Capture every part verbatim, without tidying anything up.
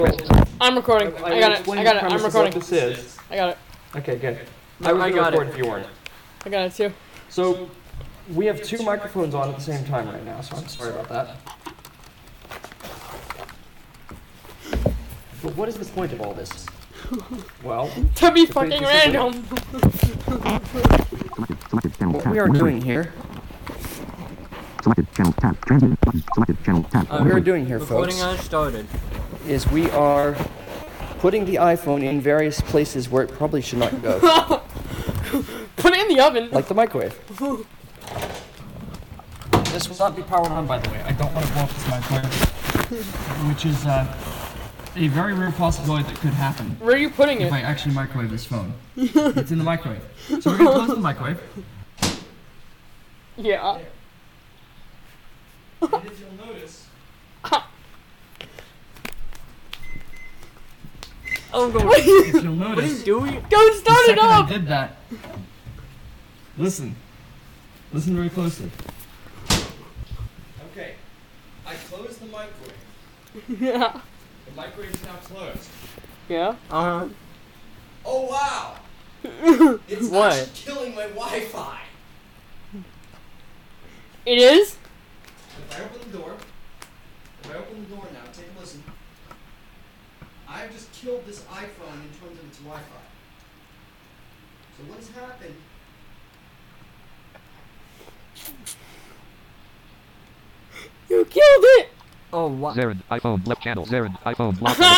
I'm recording. I, I, I got it. I got it. I'm recording. This is. I got it. Okay, good. No, I was I gonna got record it. if you weren't. I got it too. So, we have two microphones on at the same time right now, so I'm sorry about that. But what is the point of all this? Well, To be to fucking create this random. what we are doing here, Selected channel tab. Transmit button. Selected channel tab. what we are doing here, Recording folks, has started. is we are putting the iPhone in various places where it probably should not go, Put it in the oven. like the microwave. This will not be powered on, by the way. I don't want to blow up this microwave, which is uh, a very rare possibility that could happen Where are you putting if it? I actually microwave this phone. It's in the microwave. So we're gonna close the microwave. Yeah. And if you'll notice, Oh, go. What are you, if you'll What are you notice, doing? don't the start it second I up. did that, listen, listen very closely. Okay, I closed the microwave. Yeah. The microwave is now closed. Yeah. Uh huh. Oh wow! It's What? actually killing my Wi-Fi. It is. If I open the door, if I open the door now, take a listen. I've just killed this iPhone in terms of its Wi-Fi. So what has happened? You killed it. Oh, what? Zarin, iPhone, left channel. Zarin, iPhone, block on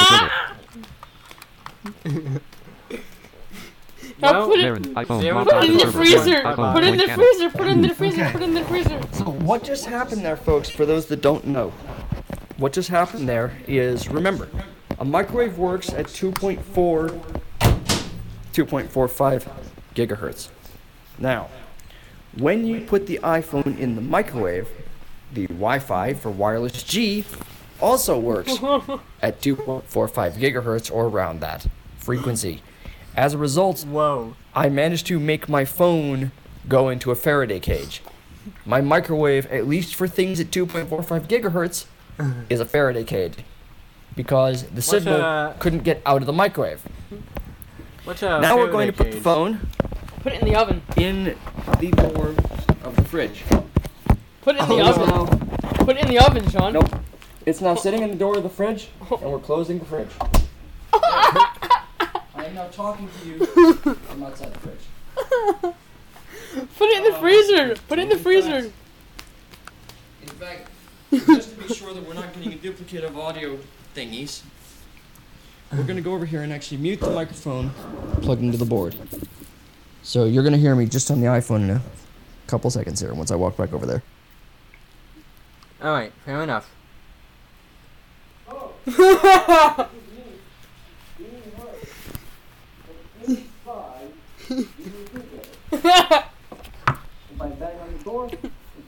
the server. Now Well, put it. Zarin, iPhone, Zarin, block Put on it in the server. freezer. iPhone, Put it in the left channel. freezer. Put it in the freezer. Okay. Put it in the freezer. So what just happened there, folks, for those that don't know? What just happened there is, remember, a microwave works at two point four, two point four five gigahertz. Now, when you put the iPhone in the microwave, the Wi-Fi for wireless G also works at two point four five gigahertz or around that frequency. As a result, Whoa. I managed to make my phone go into a Faraday cage. My microwave, at least for things at two point four five gigahertz, is a Faraday cage because the signal a- couldn't get out of the microwave. What's a Now we're going to Faraday put the cage? phone Put it in the oven. in the door of the fridge. Put it in the Oh, oven. no. Put it in the oven, Sean. Nope. It's now sitting in the door of the fridge, and we're closing the fridge. I am now talking to you from outside the fridge. Put it in the freezer. Put it in the freezer. In fact, just to be sure that we're not getting a duplicate of audio thingies, we're going to go over here and actually mute the microphone plugged into the board. So you're going to hear me just on the iPhone in a couple seconds here once I walk back over there. Alright, fair enough. If I bang on the door, it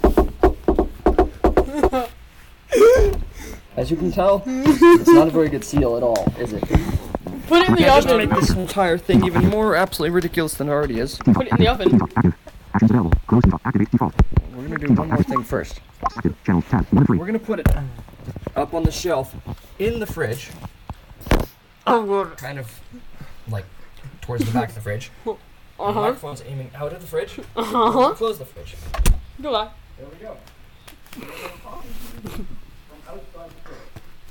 goes. As you can tell, it's not a very good seal at all, is it? Put it in the Yeah, just to oven. make this entire thing even more absolutely ridiculous than it already is, Put it in the oven. Default active. Actions available. Close default. Activate default. we're going to do one more thing first. Active. Channel tab. One of three. We're going to put it up on the shelf in the fridge, Oh, God. kind of like towards the back of the fridge. Uh The huh. microphone's aiming out of the fridge. Uh huh. Close the fridge. Go on. There we go. From outside the fridge.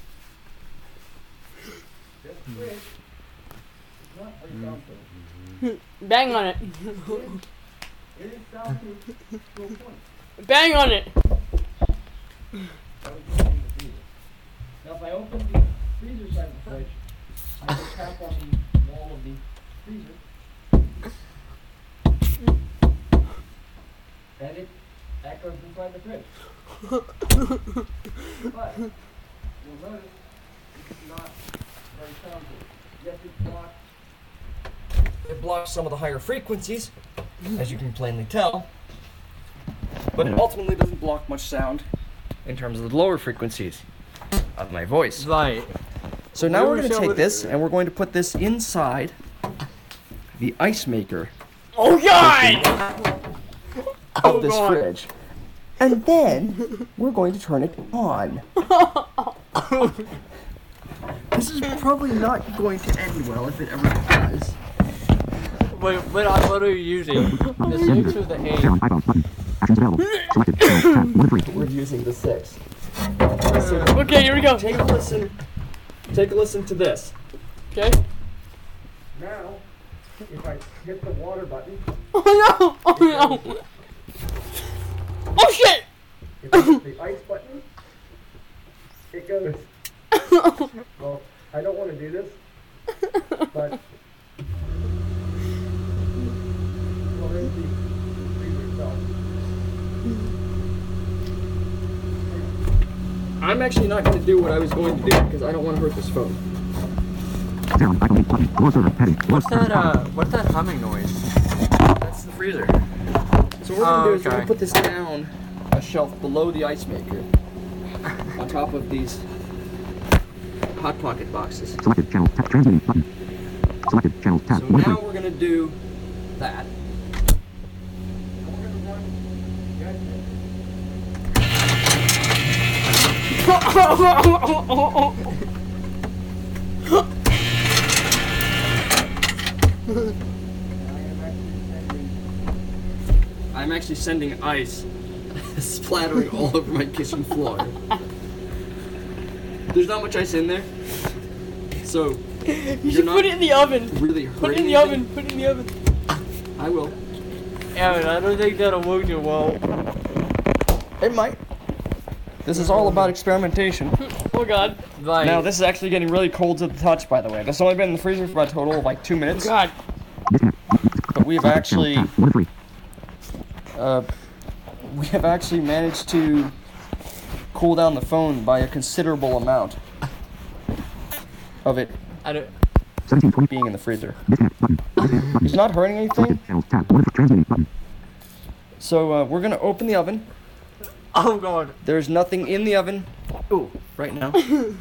This fridge is not very soundproof. Bang on it. It is soundproof to a point. Bang on it. That would be in the freezer. Now, if I open the freezer side of the fridge, I will tap on the wall of the freezer. And it echoes inside the fridge. But you'll notice it's not very soundproof. Yes, it blocks. It blocks some of the higher frequencies, as you can plainly tell. But it ultimately doesn't block much sound in terms of the lower frequencies of my voice. Right. So now We we're were going to so take with- this and we're going to put this inside the ice maker Oh God! of this God. fridge. And then we're going to turn it on. This is probably not going to end well if it ever does. Wait, what, are- what are you using? The six or the eight? Down iPhone button. Actions available. Selected. Channel tab. one of three. We're using the six. Okay, here we go. Take a listen. Take a listen to this. Okay. Now, if I hit the water button, Oh no! Oh no! Oh shit! if I hit the ice button, it goes. Well, I don't want to do this, but. Well, there's the freezer itself. I'm actually not going to do what I was going to do because I don't want to hurt this phone. Down iPhone eight button. Door server. Heading. What's that, uh, what's that humming noise? That's the freezer. So what we're Oh, going to do is we're okay. going to put this down a shelf below the ice maker on top of these Hot Pocket boxes. Selected. Channel tab. Transmitting button. Selected. Channel tab. So one of now three. we're going to do that. I'm actually sending ice splattering all over my kitchen floor. There's not much ice in there, so You should put it in the oven. really Put it in hurting the anything? oven. Put it in the oven. I will. Aaron, I don't think that'll work too well. It might. This is all about experimentation. Oh god. Like, Now this is actually getting really cold to the touch, by the way. This has only been in the freezer for a total of like two Oh minutes, god. Disconnect. but we have Selected. actually, Channel tab. one of three. uh, we have actually managed to cool down the phone by a considerable amount of it I don't. seventeen twenty. being in the freezer. Disconnect button. Disconnect button. It's not hurting anything, Selected. Channel tab. one of three. Transmitting button. so uh, we're gonna open the oven. Oh god. There's nothing in the oven. Ooh, right now.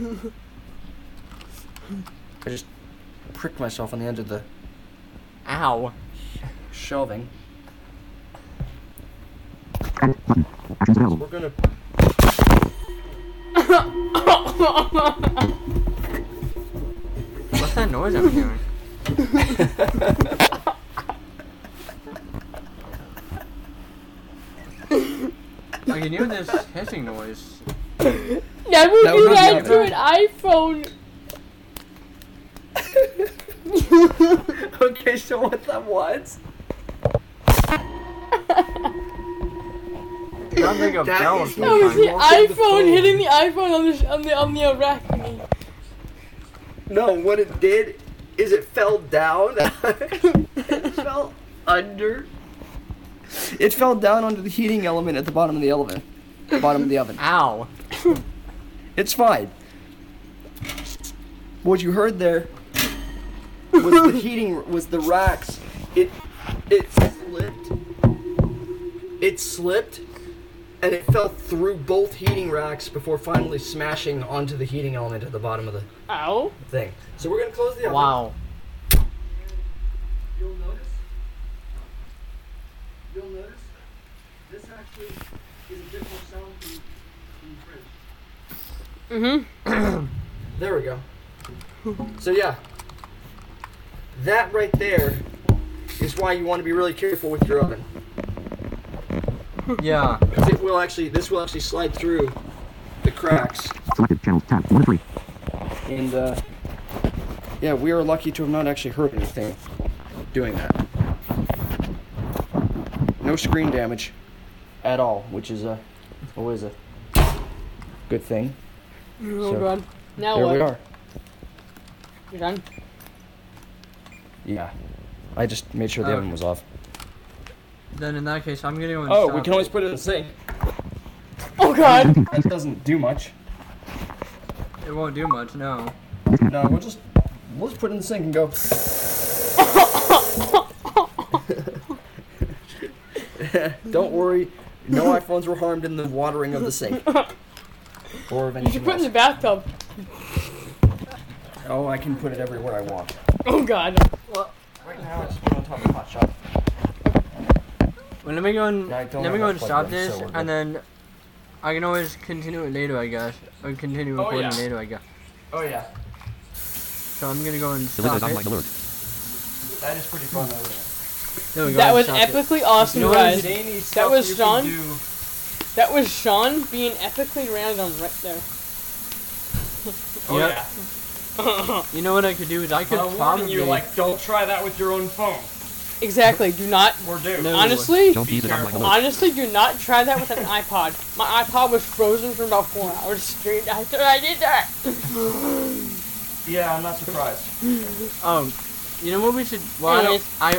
I just pricked myself on the edge of the Ow. shelving. Edit button. Actions available. We're gonna. What's that noise I'm hearing? I can hear this hissing noise. Never That do was that the to oven. an iPhone. Okay, so what that was? Sounds like a That bell. is That was the Walking the iPhone phone. hitting the iPhone on the sh- on the on the uh, rack. No, what it did is it fell down. It fell under. It fell down onto the heating element at the bottom of the oven. Bottom of the oven. Ow. It's fine. What you heard there was the heating, was the racks. It it slipped. It slipped, and it fell through both heating racks before finally smashing onto the heating element at the bottom of the Ow. thing. So we're gonna close the oven. Wow. You'll notice. You'll notice. This actually is a bit more soundproof than the fridge. Mhm. There we go. So yeah, that right there is why you want to be really careful with your oven. Yeah. 'Cause it will actually, this will actually slide through the cracks. Selected. Channel tab. one of three. And uh, yeah, we are lucky to have not actually hurt anything doing that. No screen damage at all, which is a always a good thing. Oh So, god. Now There what? we are. You're done. Yeah, I just made sure the Oh. oven was off. Then in that case, I'm gonna go and Oh, stop we can always put it in the sink. Oh god. seventeen That doesn't do much. It won't do much, no. Disconnect No, button. we'll just we'll just put it in the sink and go. Don't worry, no iPhones were harmed in the watering of the sink. Or of You anything should put it in the else. bathtub. Oh, I can put it everywhere I want. Oh god. Right now, it's on top of the hot shot. Well, let me go and Yeah, I don't let have me go that and plugged stop in, this, so we're good. and then I can always continue it later, I guess, or continue Oh, recording yeah. later, I guess. Oh yeah. so I'm gonna go and Delete stop those automatic it. alerts. That is pretty fun. There we go. That I was stopped it. epically awesome, You know what guys. Zany That stuff was you Sean. can do. That was Sean being epically random right there. Oh Yep. yeah. You know what I could do is I could I'm warning probably. you, like, don't try that with your own phone. Exactly. Do not. Or do. No. Honestly, Don't use it automatic alerts. honestly, do not try that with an iPod. My iPod was frozen for about four hours straight after I did that. Yeah, I'm not surprised. Um, you know what we should? Well, I, don't, Anyways. I